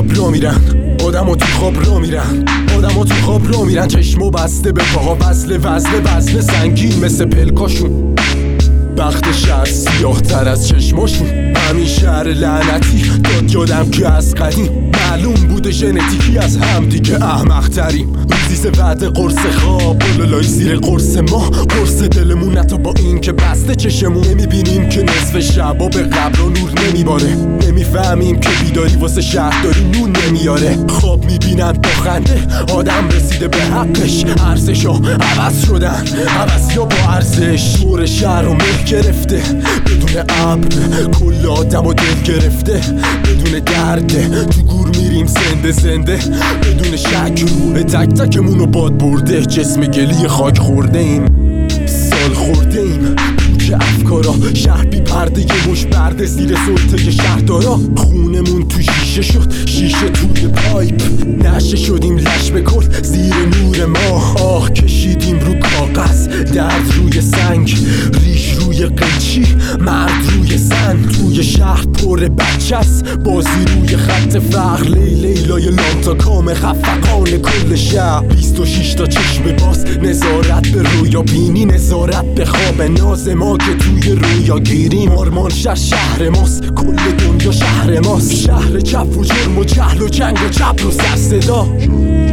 خواب را میرن، آدمو تو خواب را میرن، آدمو تو خواب را میرن. چشمو بسته به پاها وصله سنگین مثل پلکاشون. بخت شهر سیاه تر از چشماشون. همین شهر لعنتی داد یادم که از قدیم معلوم بوده ژنتیکی از هم دیگه احمق تریم. روزی وعده قرص خواب بلالای زیر قرص ما، قرص دلمون نتا با این که بسته چشمون. نمیبینیم که نصف شبا به قبر و نور نمیباره، نمیفهمیم که بیداری واسه شهرداری نون نمیاره. خواب میبینن با خنده آدم رسیده به حقش، ارزشا عوض شدن، عوض یا با ارزش. دور شهر رو مه گرفته بدون ابر، کل آدم و دل گرفته بدون درده. تو گور میریم زنده بدون شک، روح تک تکمونو باد برده. جسم گلی خاک خورده ایم، سال خورده ایم که افکارا. شهر بی پرده یه مش برده زیر سلطه شهردارا. خونمون تو شیشه شد، شیشه توی پایپ. نشه شدیم لش به کل زیر نور ما. آه کشیدیم رو کاغذ، درد روی سنگ، ریش روی قیچی، مرد روی زن. توی شهر پر بچه است، بازی روی خط فقر. لیلای لامتا کام خفقان کل شهر. 26 تا چشم باز، نظارت به رویا بینی، نظارت به خواب ناز ما که توی رویا گیریم. آرمان شهر ماست، کل دنیا شهر ماست. شهر چپ و جرم و جهل و جنگ و جبر و سر صدا.